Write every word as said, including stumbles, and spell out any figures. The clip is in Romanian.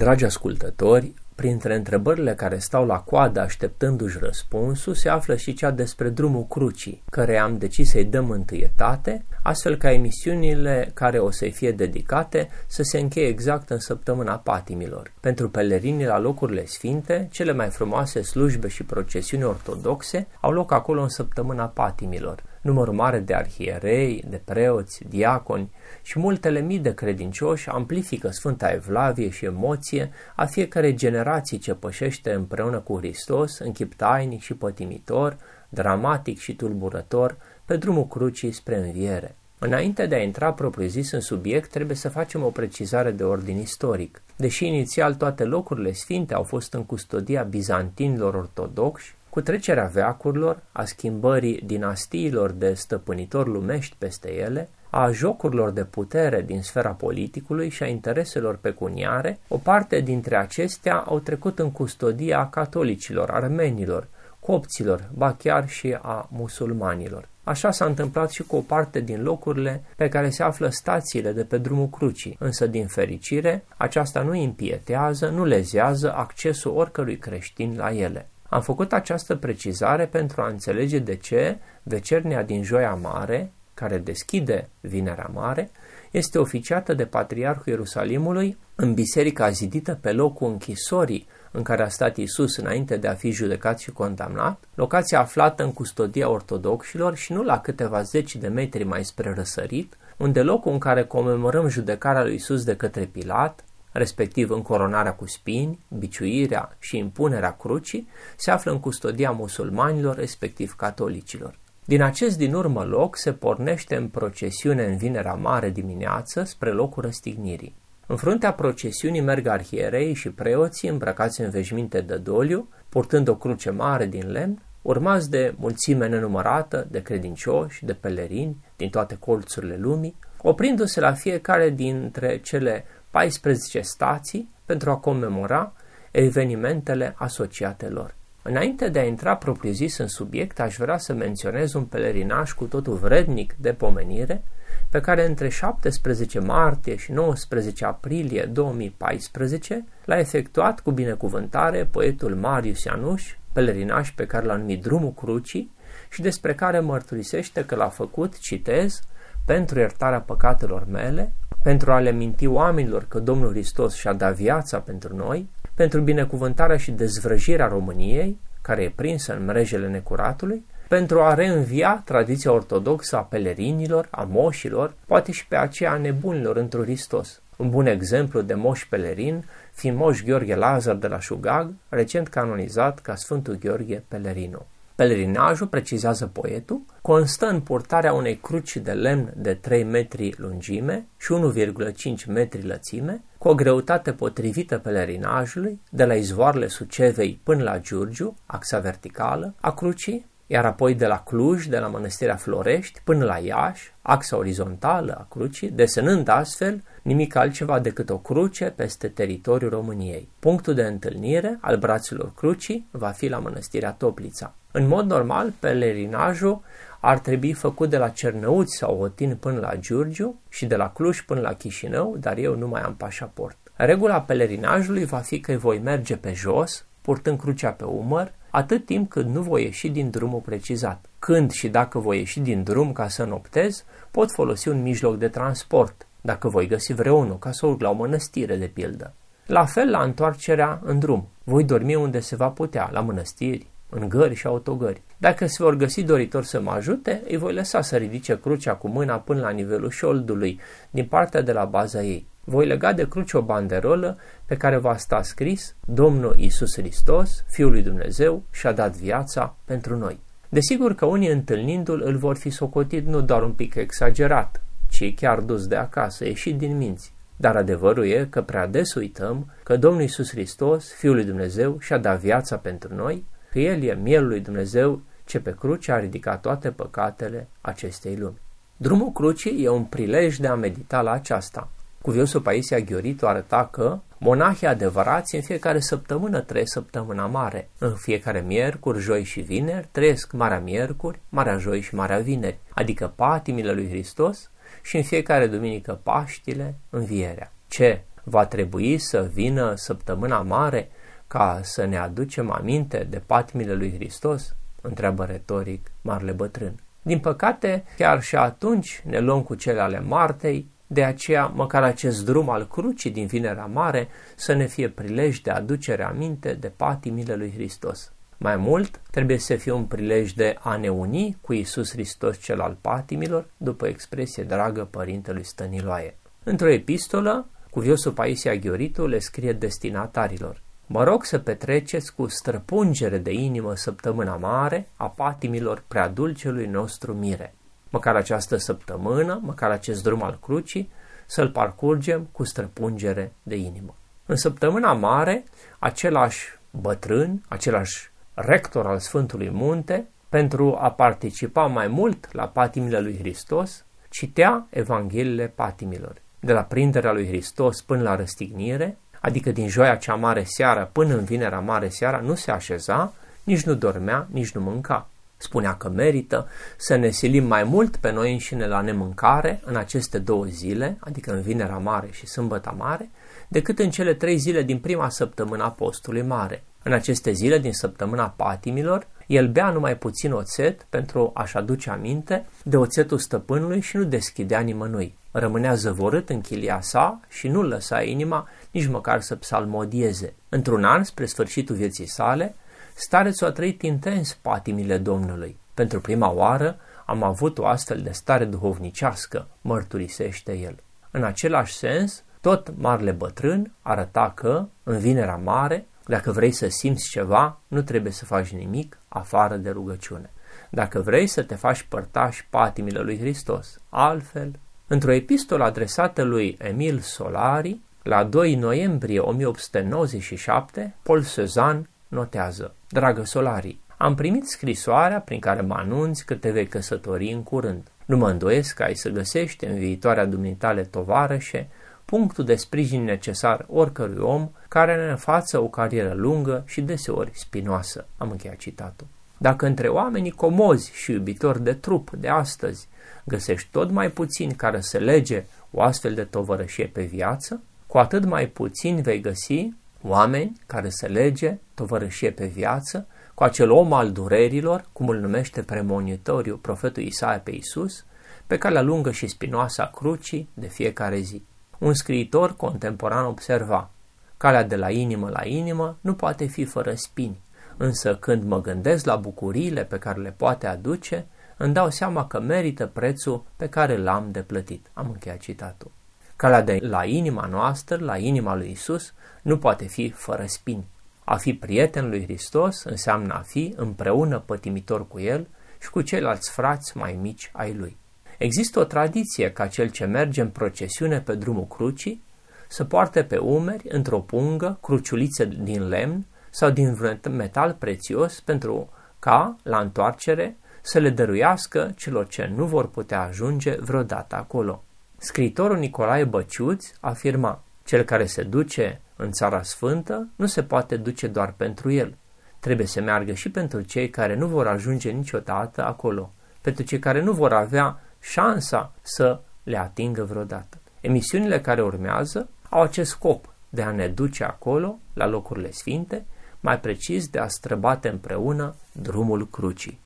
Dragi ascultători, printre întrebările care stau la coadă așteptându-și răspunsul se află și cea despre drumul crucii, care am decis să-i dăm întâietate, astfel ca emisiunile care o să-i fie dedicate să se încheie exact în săptămâna patimilor. Pentru pelerinii la locurile sfinte, cele mai frumoase slujbe și procesiuni ortodoxe au loc acolo în săptămâna patimilor. Număr mare de arhierei, de preoți, diaconi și multele mii de credincioși amplifică Sfânta Evlavie și emoție a fiecărei generații ce pășește împreună cu Hristos în chip tainic și pătimitor, dramatic și tulburător, pe drumul crucii spre înviere. Înainte de a intra propriu-zis în subiect, trebuie să facem o precizare de ordin istoric. Deși inițial toate locurile sfinte au fost în custodia bizantinilor ortodoxi, cu trecerea veacurilor, a schimbării dinastiilor de stăpânitori lumești peste ele, a jocurilor de putere din sfera politicului și a intereselor pecuniare, o parte dintre acestea au trecut în custodia catolicilor, armenilor, copților, ba chiar și a musulmanilor. Așa s-a întâmplat și cu o parte din locurile pe care se află stațiile de pe drumul crucii, însă din fericire aceasta nu impietează, nu lezează accesul oricărui creștin la ele. Am făcut această precizare pentru a înțelege de ce vecernia din Joia Mare, care deschide Vinerea Mare, este oficiată de Patriarhul Ierusalimului în biserica zidită pe locul închisorii în care a stat Iisus înainte de a fi judecat și condamnat, locația aflată în custodia ortodoxilor și nu la câteva zeci de metri mai spre răsărit, unde locul în care comemorăm judecarea lui Iisus de către Pilat, respectiv încoronarea cu spini, biciuirea și impunerea crucii, se află în custodia musulmanilor, respectiv catolicilor. Din acest din urmă loc se pornește în procesiune în Vinerea Mare dimineață spre locul răstignirii. În fruntea procesiunii merg arhierei și preoții îmbrăcați în veșminte de doliu, purtând o cruce mare din lemn, urmați de mulțime nenumărată de credincioși, de pelerini din toate colțurile lumii, oprindu-se la fiecare dintre cele paisprezece stații pentru a comemora evenimentele asociate lor. Înainte de a intra propriu-zis în subiect, aș vrea să menționez un pelerinaj cu totul vrednic de pomenire, pe care între șaptesprezece martie și nouăsprezece aprilie două mii paisprezece l-a efectuat cu binecuvântare poetul Marius Ianuș, pelerinaj pe care l-a numit Drumul Crucii și despre care mărturisește că l-a făcut, citez, pentru iertarea păcatelor mele, pentru a le minti oamenilor că Domnul Hristos și-a dat viața pentru noi, pentru binecuvântarea și dezvrăjirea României, care e prinsă în mrejele necuratului, pentru a reînvia tradiția ortodoxă a pelerinilor, a moșilor, poate și pe aceea a nebunilor într-un Hristos. Un bun exemplu de moș pelerin fiind moș Gheorghe Lazar de la Șugag, recent canonizat ca Sfântul Gheorghe Pelerino. Pelerinajul, precizează poetul, constă în purtarea unei cruci de lemn de trei metri lungime și unu virgulă cinci metri lățime, cu o greutate potrivită pelerinajului, de la izvoarele Sucevei până la Giurgiu, axa verticală a crucii, iar apoi de la Cluj, de la Mănăstirea Florești, până la Iași, axa orizontală a crucii, desenând astfel nimic altceva decât o cruce peste teritoriul României. Punctul de întâlnire al braților crucii va fi la Mănăstirea Toplița. În mod normal, pelerinajul ar trebui făcut de la Cernăuți sau Otin până la Giurgiu și de la Cluj până la Chișinău, dar eu nu mai am pașaport. Regula pelerinajului va fi că voi merge pe jos, purtând crucea pe umăr, atât timp cât nu voi ieși din drumul precizat. Când și dacă voi ieși din drum ca să noptez, pot folosi un mijloc de transport, dacă voi găsi vreunul, ca să urc la o mănăstire, de pildă. La fel la întoarcerea în drum. Voi dormi unde se va putea, la mănăstiri, în gări și autogări. Dacă se vor găsi doritori să mă ajute, îi voi lăsa să ridice crucea cu mâna până la nivelul șoldului, din partea de la baza ei. Voi lega de cruce o banderolă pe care va sta scris: Domnul Iisus Hristos, Fiul lui Dumnezeu, și-a dat viața pentru noi. Desigur că unii, întâlnindu-l, îl vor fi socotit nu doar un pic exagerat, ci chiar dus de acasă, ieșit din minți. Dar adevărul e că prea des uităm că Domnul Iisus Hristos, Fiul lui Dumnezeu, și-a dat viața pentru noi, că El e mielul lui Dumnezeu ce pe cruce a ridicat toate păcatele acestei lumi. Drumul crucii e un prilej de a medita la aceasta. Cuviosul Paisia Ghioritu arăta că monahii adevărați în fiecare săptămână trăiesc săptămâna mare. În fiecare miercuri, joi și vineri trăiesc Marea Miercuri, Marea Joi și Marea Vineri, adică patimile lui Hristos, și în fiecare duminică Paștile, învierea. Ce? Va trebui să vină săptămâna mare ca să ne aducem aminte de patimile lui Hristos? Întreabă retoric marele bătrân. Din păcate, chiar și atunci ne luăm cu cele ale Martei, de aceea măcar acest drum al crucii din Vinerea Mare să ne fie prilej de aducere aminte de patimile lui Hristos. Mai mult, trebuie să fie un prilej de a ne uni cu Iisus Hristos cel al patimilor, după expresie dragă părintelui Stăniloae. Într-o epistolă, cuviosul Paisie Aghioritu le scrie destinatarilor: mă rog să petreceți cu străpungere de inimă săptămâna mare a patimilor preadulcelui nostru Mire. Măcar această săptămână, măcar acest drum al crucii, să-l parcurgem cu străpungere de inimă. În săptămâna mare, același bătrân, același rector al Sfântului Munte, pentru a participa mai mult la patimile lui Hristos, citea Evangheliile patimilor. De la prinderea lui Hristos până la răstignire, adică din joia cea mare seară până în vinerea mare seara, nu se așeza, nici nu dormea, nici nu mânca. Spunea că merită să ne silim mai mult pe noi înșine la nemâncare în aceste două zile, adică în Vinerea Mare și Sâmbăta Mare, decât în cele trei zile din prima săptămână a postului mare. În aceste zile din săptămâna patimilor, el bea numai puțin oțet pentru a-și aduce aminte de oțetul stăpânului și nu deschidea nimănui. Rămânea zăvorât în chilia sa și nu lăsa inima nici măcar să psalmodieze. Într-un an, spre sfârșitul vieții sale, starețul a trăit intens patimile Domnului. Pentru prima oară am avut o astfel de stare duhovnicească, mărturisește el. În același sens, tot marele bătrân arăta că, în Vinerea Mare, dacă vrei să simți ceva, nu trebuie să faci nimic afară de rugăciune. Dacă vrei să te faci părtaș patimile lui Hristos, altfel. Într-o epistolă adresată lui Emil Solari, la doi noiembrie o mie opt sute nouăzeci și șapte, Paul Cézanne notează: dragă Solari, am primit scrisoarea prin care mă anunți că te vei căsători în curând. Nu mă îndoiesc că ai să găsești în viitoarea dumitale tovarășe punctul de sprijin necesar oricărui om care ne înfață o carieră lungă și deseori spinoasă. Am încheiat citatul. Dacă între oamenii comozi și iubitori de trup de astăzi găsești tot mai puțini care să lege o astfel de tovărășie pe viață, cu atât mai puțin vei găsi oameni care să lege tovărășie pe viață cu acel om al durerilor, cum îl numește premonitoriu profetul Isaia pe Iisus, pe calea lungă și spinoasă a crucii de fiecare zi. Un scriitor contemporan observa: calea de la inimă la inimă nu poate fi fără spini, însă când mă gândesc la bucuriile pe care le poate aduce, îmi dau seama că merită prețul pe care l-am de plătit. Am încheiat citatul. Calea de la inima noastră, la inima lui Iisus, nu poate fi fără spini. A fi prieten lui Hristos înseamnă a fi împreună pătimitor cu El și cu ceilalți frați mai mici ai Lui. Există o tradiție ca cel ce merge în procesiune pe drumul crucii să poarte pe umeri, într-o pungă, cruciulițe din lemn sau din metal prețios pentru ca, la întoarcere, să le dăruiască celor ce nu vor putea ajunge vreodată acolo. Scriitorul Nicolae Băciuț afirma: cel care se duce în Țara Sfântă nu se poate duce doar pentru el. Trebuie să meargă și pentru cei care nu vor ajunge niciodată acolo, pentru cei care nu vor avea șansa să le atingă vreodată. Emisiunile care urmează au acest scop de a ne duce acolo, la locurile sfinte, mai precis de a străbate împreună drumul crucii.